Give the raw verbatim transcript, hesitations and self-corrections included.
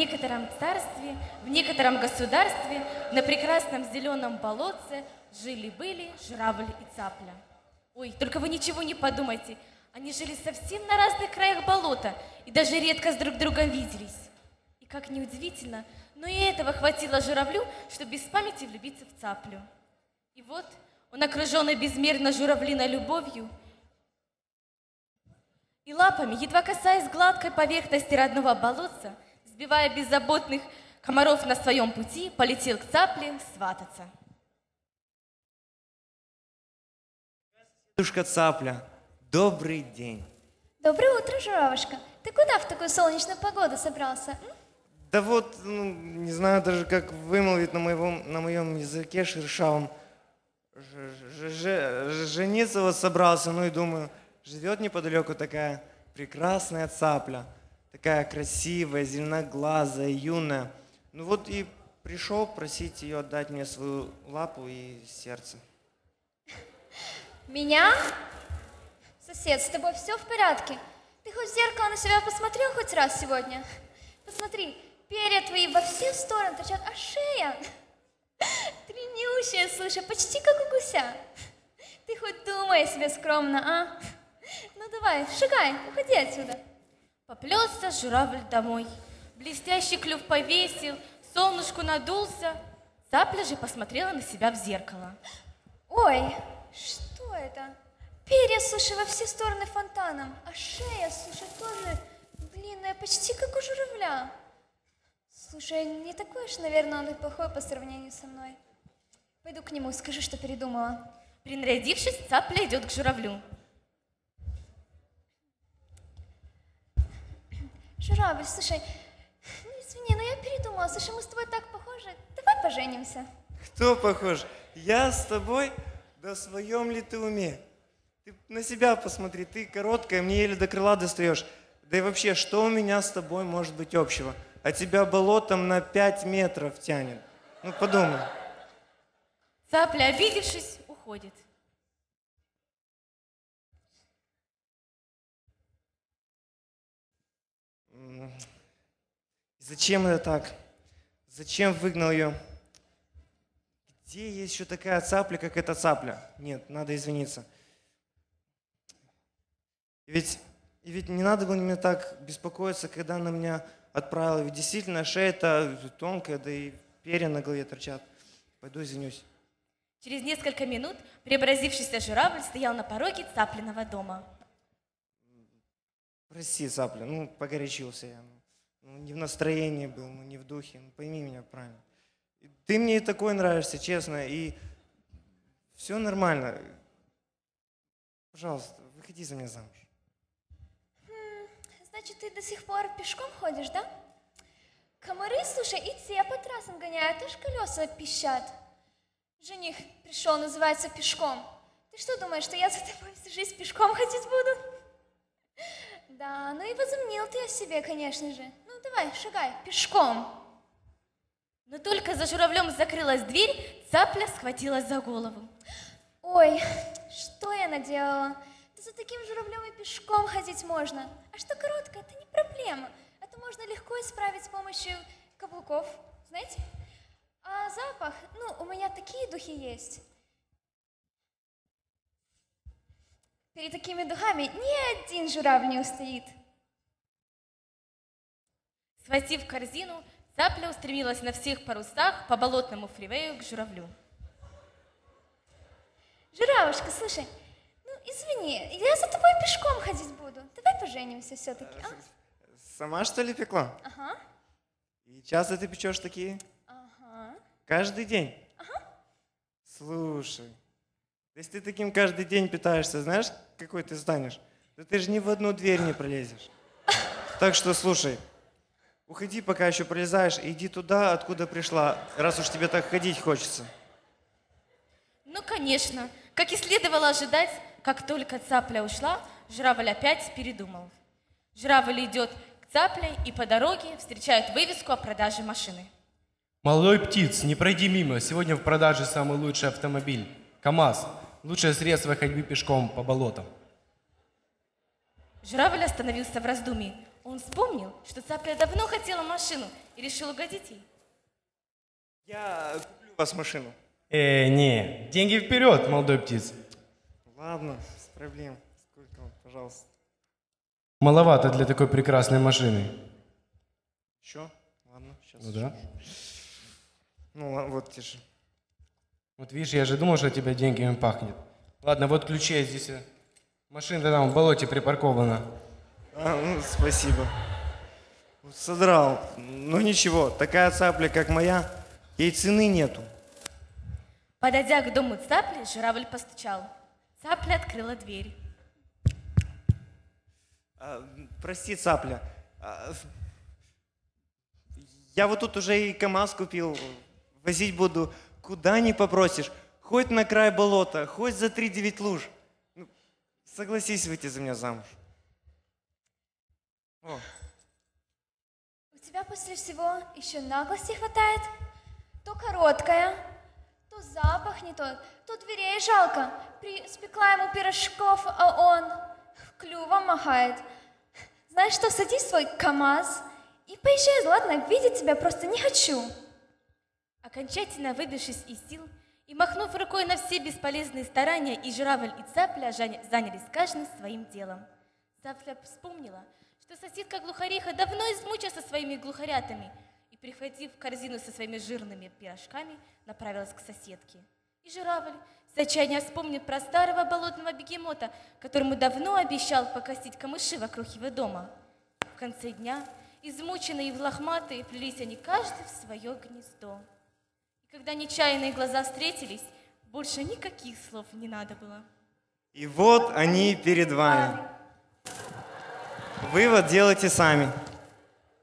некотором царстве, в некотором государстве, на прекрасном зеленом болотце жили-были журавль и цапля. Ой, только вы ничего не подумайте, они жили совсем на разных краях болота и даже редко с друг другом виделись. И как неудивительно, но и этого хватило журавлю, чтобы без памяти влюбиться в цаплю. И вот он, окруженный безмерно журавлиной любовью, и лапами, едва касаясь гладкой поверхности родного болотца, сбивая беззаботных комаров на своем пути, полетел к цапле свататься. Дедушка Цапля, добрый день. Доброе утро, журавушка. Ты куда в такую солнечную погоду собрался? М? Да вот, ну, не знаю даже, как вымолвить на моем, на моем языке шершавом. Ж, ж, ж, ж, жениться вот собрался, ну и думаю, живет неподалеку такая прекрасная цапля, такая красивая, зеленоглазая, юная. Ну вот и пришел просить ее отдать мне свою лапу и сердце. Меня? Сосед, с тобой все в порядке? Ты хоть в зеркало на себя посмотрел хоть раз сегодня? Посмотри, перья твои во все стороны торчат, а шея длиннющая, слушай, почти как у гуся. Ты хоть думай о себе скромно, а? Ну давай, шагай, уходи отсюда. Поплелся журавль домой, блестящий клюв повесил, солнышку надулся. Цапля же посмотрела на себя в зеркало. Ой, что это? Перья, слушай, во все стороны фонтаном, а шея, слушай, тоже длинная, почти как у журавля. Слушай, не такой уж, наверное, он и плохой по сравнению со мной. Пойду к нему, скажи, что передумала. Принарядившись, цапля идет к журавлю. Журавль, слушай, ну извини, но я передумала, слушай, мы с тобой так похожи, давай поженимся. Кто похож? Я с тобой? Да в своем ли ты уме? Ты на себя посмотри, ты короткая, мне еле до крыла достаешь. Да и вообще, что у меня с тобой может быть общего? А тебя болотом на пять метров тянет. Ну подумай. Цапля, обидевшись, уходит. Зачем это так? Зачем выгнал ее? Где есть еще такая цапля, как эта цапля? Нет, надо извиниться. И ведь, и ведь не надо было мне так беспокоиться, когда она меня отправила. Ведь действительно шея-то тонкая, да и перья на голове торчат. Пойду извинюсь. Через несколько минут преобразившийся журавль стоял на пороге цаплиного дома. Прости, цапля, ну погорячился я. Ну, не в настроении был, ну не в духе. Ну, пойми меня правильно. Ты мне и такой нравишься, честно, и все нормально. Пожалуйста, выходи за меня замуж. Хм, значит, ты до сих пор пешком ходишь, да? Комары, слушай, и те по трассам гоняют, аж колеса пищат. Жених пришел, называется, пешком. Ты что думаешь, что я за тобой всю жизнь пешком ходить буду? Да, ну и возомнил ты о себе, конечно же. Ну давай, шагай, пешком. Но только за журавлем закрылась дверь, цапля схватилась за голову. Ой, что я наделала? Да за таким журавлем и пешком ходить можно. А что короткое, это не проблема. Это можно легко исправить с помощью каблуков, знаете? А запах, ну, у меня такие духи есть. Перед такими духами ни один журавль не устоит. Схватив корзину, цапля устремилась на всех парусах по болотному фривею к журавлю. Журавушка, слушай, ну извини, я за тобой пешком ходить буду. Давай поженимся все-таки, а? Сама что ли пекла? Ага. И часто ты печешь такие? Ага. Каждый день? Ага. Слушай, если ты таким каждый день питаешься, знаешь, какой ты станешь? Да ты же ни в одну дверь не пролезешь. Так что слушай, уходи, пока еще пролезаешь, и иди туда, откуда пришла, раз уж тебе так ходить хочется. Ну, конечно, как и следовало ожидать, как только цапля ушла, журавль опять передумал. Журавль идет к цапле и по дороге встречает вывеску о продаже машины. Молодой птиц, не пройди мимо. Сегодня в продаже самый лучший автомобиль. КамАЗ. Лучшее средство ходьбы пешком по болотам. Журавль остановился в раздумье. Он вспомнил, что цапля давно хотела машину и решил угодить ей. Я куплю у вас машину. Э, не, деньги вперед, молодой птиц. Ладно, без проблем. Сколько вам, пожалуйста? Маловато для такой прекрасной машины. Еще? Ладно, сейчас. Ну да. Ну, ладно, вот держи. Вот видишь, я же думал, что от тебя деньгами пахнет. Ладно, вот ключи я здесь. э, Машина там в болоте припаркована. А, ну, спасибо. Содрал. Ну ничего, такая цапля, как моя, ей цены нету. Подойдя к дому цапли, журавль постучал. Цапля открыла дверь. А, прости, цапля. А, я вот тут уже и КамАЗ купил. Возить буду, куда не попросишь. Хоть на край болота, хоть за три девять луж. Ну, согласись выйти за меня замуж. О, У тебя после всего еще наглости хватает? То короткая, то запах не тот, то дверей жалко. Приспекла ему пирожков, а он клювом махает. Знаешь что, садись в свой КамАЗ и поезжай, ладно? Видеть тебя просто не хочу. Окончательно выбившись из сил и махнув рукой на все бесполезные старания, и журавль, и цапля жан- занялись каждым своим делом. Цапля вспомнила, что соседка глухариха давно измучился своими глухарятами и, прихватив корзину со своими жирными пирожками, направилась к соседке. И журавль с отчаянием вспомнил про старого болотного бегемота, которому давно обещал покосить камыши вокруг его дома. В конце дня, измученные и лохматые, плелись они каждый в свое гнездо. И когда нечаянные глаза встретились, больше никаких слов не надо было. и вот они перед вами. Вывод делайте сами.